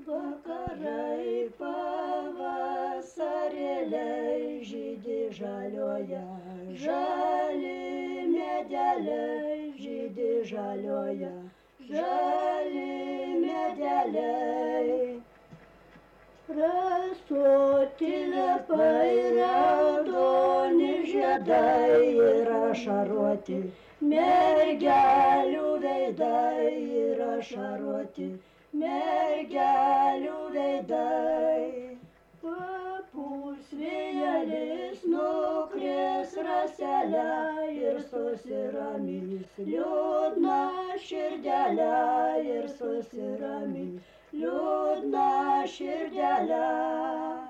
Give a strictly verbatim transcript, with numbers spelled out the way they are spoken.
Vakarai pavasarėliai žydi žalioje, žali medeliai žydi žalioje, žali medeliai. Rasoti lapai raudoni žiedai ir ašaruoti, mergelių veidai ir ašaruoti, mergelių veidai. Papūs vėjelis nukrės raselę ir susiramys liūdna širdelė ir susiramys liūdna širdelė.